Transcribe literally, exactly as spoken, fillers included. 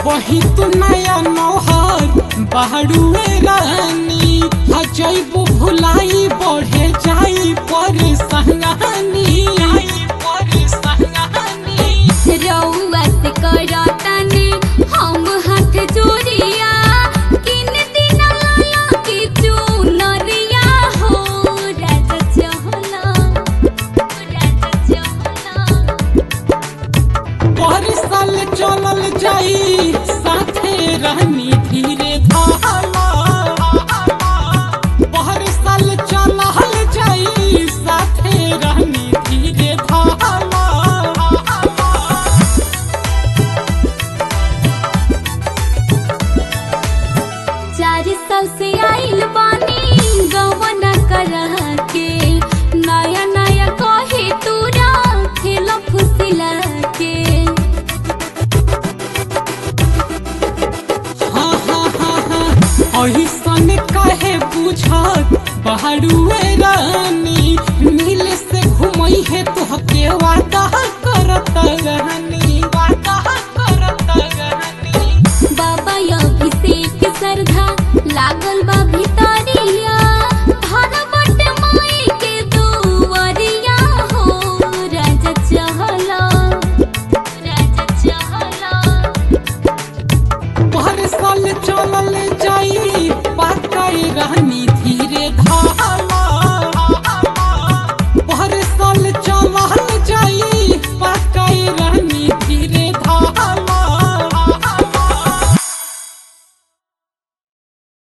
वही तू नया नौहर बहरुए रानी हजैबो भुलाई बढ़े जाई पर संगानी पर संगानी रउआ से करतानी हम हाथ जोड़िया किन दिन लाला की चुनरिया हो राजा चहला राजा चहला पर साल चलल जाई साथे रहनी धीरे धाला पर साल चलल जाई साथे रहनी धीरे धाला चार साल से आइल बानी गवना करा के नया नया कहे तूरा खेल फुसिला के हाँ हाँ हाँ हाँ ऐसन काहे बुझत बहरुए रानी नील से घुमई है तोहके वादा